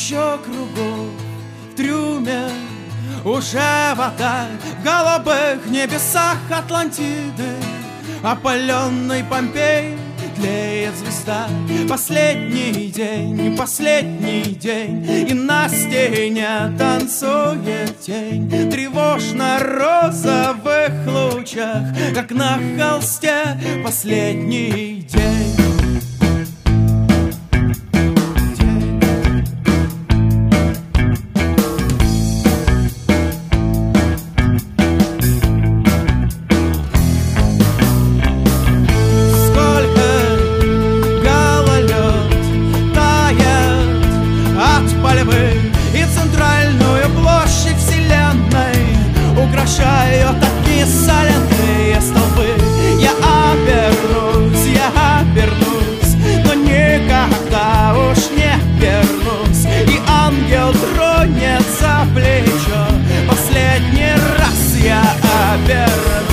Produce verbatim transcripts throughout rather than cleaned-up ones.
Тысячу кругов в трюме, уже вода в голубых небесах Атлантиды. Опаленный Помпей, тлеет звезда. Последний день, последний день, и на стене танцует тень. Тревожно розовых лучах, как на холсте последний день. И центральную площадь вселенной украшают такие соленые столбы. Я обернусь, я обернусь, но никогда уж не вернусь. И ангел тронет за плечо, последний раз я обернусь.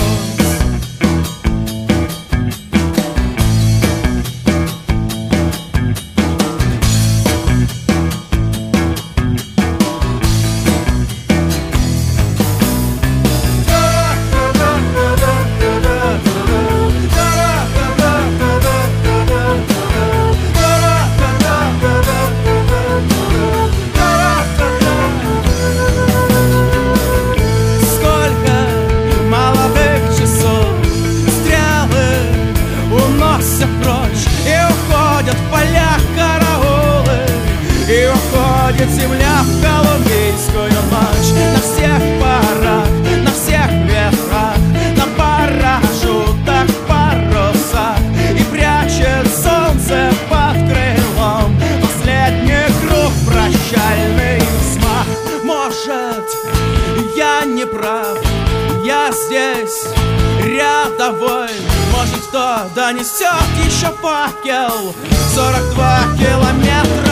И уходит земля в колумбийскую ночь. На всех парах, на всех ветрах, на парашютах, парусах. И прячет солнце под крылом последний круг, прощальный взмах. Может, я не прав, я здесь рядовой. Может, кто донесет еще факел. Сорок два километра